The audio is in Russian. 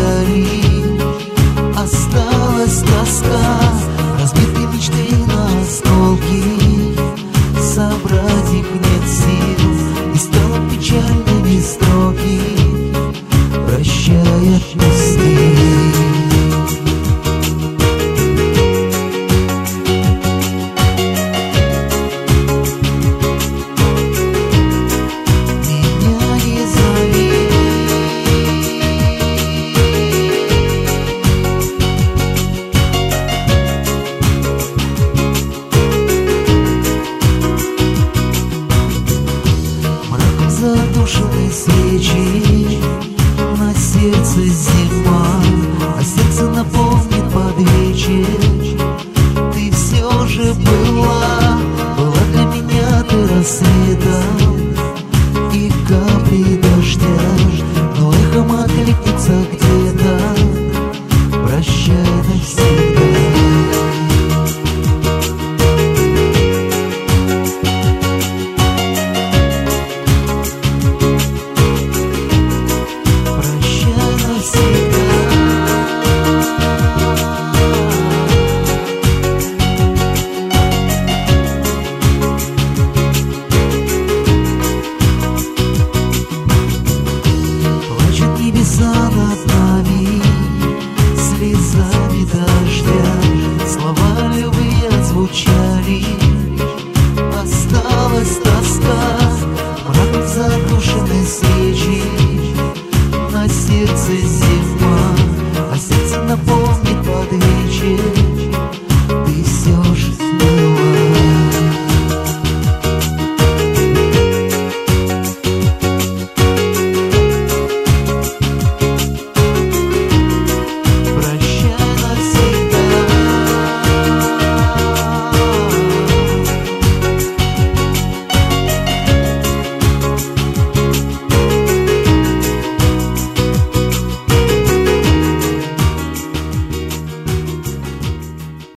вдали. Осталась тоска, разбитые мечты на осколки. Собрать их нет сил, и станут печальными строки, прощай, отпусти. Задушенные свечи, на сердце зима, а сердце наполнит под вечер. Ты все же была для меня ты рассветом и капли дождя, но эхом откликнется где-то, прощай навсегда. Небеса над нами.